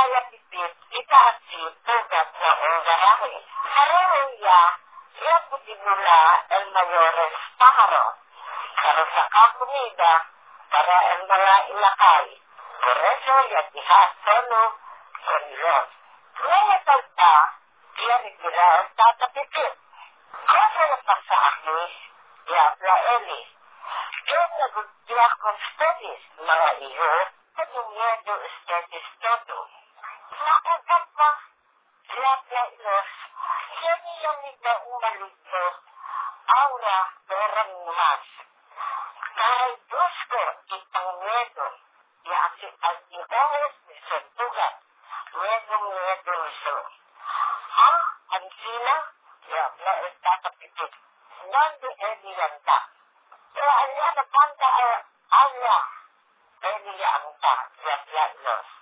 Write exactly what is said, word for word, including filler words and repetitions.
ya pipit, itaasi, tugat na un garahe. Pareho ya, ya putibula el mayores pájaro. Pero sa kapunida, para el mga ilakay. Por eso ya tihas solo con Dios. Ngayon talta, ya nagdira tatapipit. Kasi napasakis, ya plaeli. Kaya nagudya kong studies, mga iyo, pag-umyedo studies todo. Nakagat pa, ya plailos, yan yung nidang maligno, aura, dorang mas. Kahit Diyos ko, itang miedo, ya si Al-Ihones ni Santugan, medong miedo iso. Ha? Ang sila? Ya, plael tatapipit. Nando edi yanta. Kaya anya na panta ay anya. Edi yanta, ya plailos.